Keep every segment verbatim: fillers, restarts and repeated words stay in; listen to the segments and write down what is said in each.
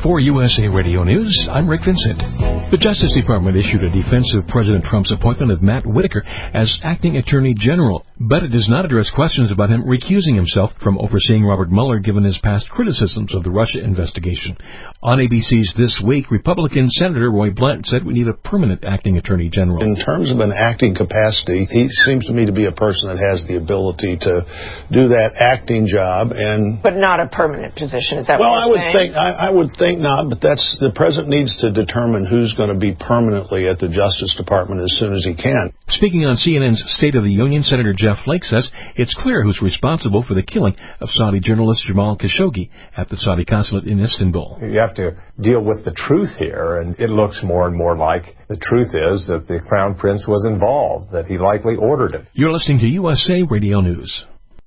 For U S A Radio News, I'm Rick Vincent. The Justice Department issued a defense of President Trump's appointment of Matt Whitaker as acting Attorney General, but it does not address questions about him recusing himself from overseeing Robert Mueller given his past criticisms of the Russia investigation. On A B C's This Week, Republican Senator Roy Blunt said we need a permanent acting Attorney General. In terms of an acting capacity, he seems to me to be a person that has the ability to do that acting job. and But not a permanent position, is that well, what I you're would saying? think I, I would think not, but that's the president needs to determine who's going to be permanently at the Justice Department as soon as he can. Speaking on C N N's State of the Union, Senator Jeff Flake says it's clear who's responsible for the killing of Saudi journalist Jamal Khashoggi at the Saudi consulate in Istanbul. You have to deal with the truth here, and it looks more and more like the truth is that the Crown Prince was involved, that he likely ordered it. You're listening to U S A Radio News.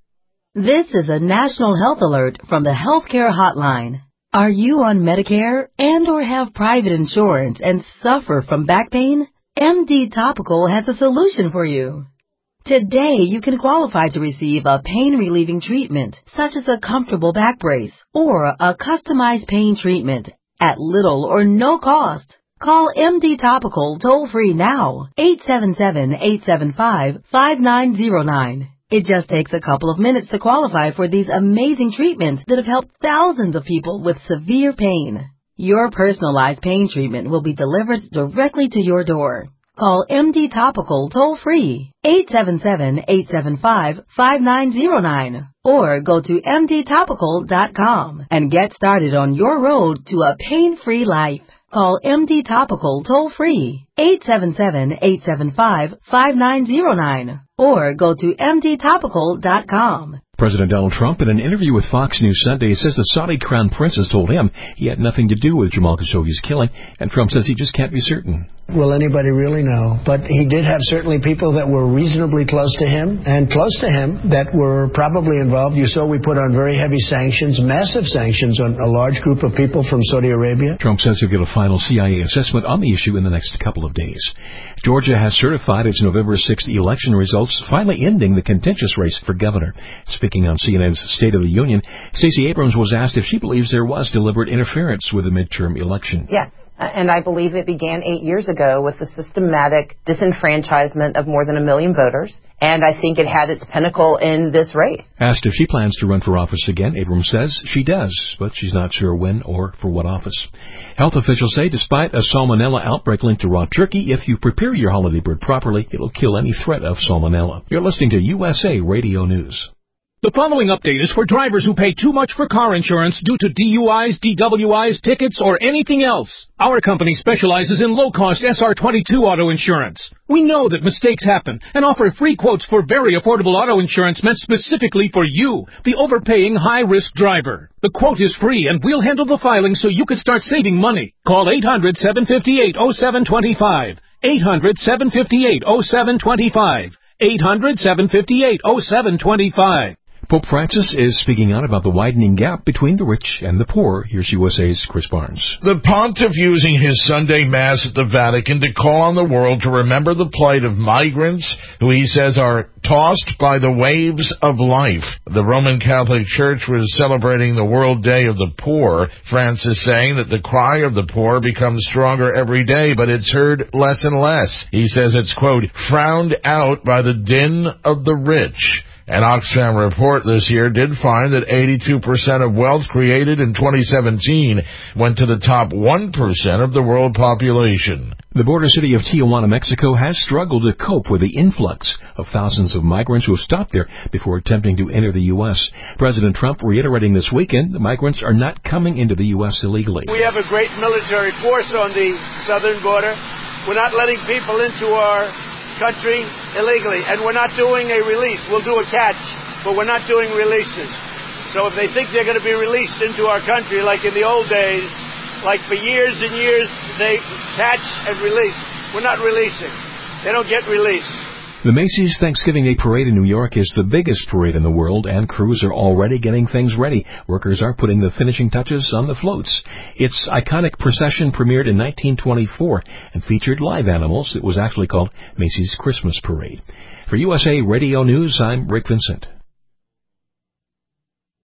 This is a national health alert from the Healthcare Hotline. Are you on Medicare and or have private insurance and suffer from back pain? M D Topical has a solution for you. Today, you can qualify to receive a pain-relieving treatment, such as a comfortable back brace or a customized pain treatment at little or no cost. Call M D Topical toll-free now, eight seven seven, eight seven five, five nine zero nine. It just takes a couple of minutes to qualify for these amazing treatments that have helped thousands of people with severe pain. Your personalized pain treatment will be delivered directly to your door. Call M D Topical toll-free, eight seven seven, eight seven five, five nine zero nine, or go to M D topical dot com and get started on your road to a pain-free life. Call M D Topical toll-free, eight seven seven, eight seven five, five nine zero nine, or go to M D topical dot com. President Donald Trump, in an interview with Fox News Sunday, says the Saudi Crown Prince has told him he had nothing to do with Jamal Khashoggi's killing, and Trump says he just can't be certain. Will anybody really know? But he did have certainly people that were reasonably close to him and close to him that were probably involved. You saw we put on very heavy sanctions, massive sanctions on a large group of people from Saudi Arabia. Trump says he'll get a final C I A assessment on the issue in the next couple of days. Georgia has certified its November sixth election results, finally ending the contentious race for governor. Speaking on C N N's State of the Union, Stacey Abrams was asked if she believes there was deliberate interference with the midterm election. Yes. And I believe it began eight years ago with the systematic disenfranchisement of more than a million voters. And I think it had its pinnacle in this race. Asked if she plans to run for office again, Abrams says she does, but she's not sure when or for what office. Health officials say despite a salmonella outbreak linked to raw turkey, if you prepare your holiday bird properly, it'll kill any threat of salmonella. You're listening to U S A Radio News. The following update is for drivers who pay too much for car insurance due to D U Is, D W Is, tickets, or anything else. Our company specializes in low-cost S R twenty-two auto insurance. We know that mistakes happen and offer free quotes for very affordable auto insurance meant specifically for you, the overpaying high-risk driver. The quote is free and we'll handle the filing so you can start saving money. Call eight hundred, seven five eight, oh seven two five. eight hundred, seven five eight, oh seven two five. eight hundred, seven five eight, oh seven two five. Pope Francis is speaking out about the widening gap between the rich and the poor. Here's U S A's Chris Barnes. The pontiff using his Sunday Mass at the Vatican to call on the world to remember the plight of migrants who he says are tossed by the waves of life. The Roman Catholic Church was celebrating the World Day of the Poor. Francis saying that the cry of the poor becomes stronger every day, but it's heard less and less. He says it's, quote, frowned out by the din of the rich. An Oxfam report this year did find that eighty-two percent of wealth created in twenty seventeen went to the top one percent of the world population. The border city of Tijuana, Mexico has struggled to cope with the influx of thousands of migrants who have stopped there before attempting to enter the U S. President Trump reiterating this weekend the migrants are not coming into the U S illegally. We have a great military force on the southern border. We're not letting people into our country illegally, and we're not doing a release. We'll do a catch, but we're not doing releases. So if they think they're going to be released into our country like in the old days, like for years and years, they catch and release. We're not releasing. They don't get released. The Macy's Thanksgiving Day Parade in New York is the biggest parade in the world, and crews are already getting things ready. Workers are putting the finishing touches on the floats. Its iconic procession premiered in nineteen twenty-four and featured live animals. It was actually called Macy's Christmas Parade. For U S A Radio News, I'm Rick Vincent.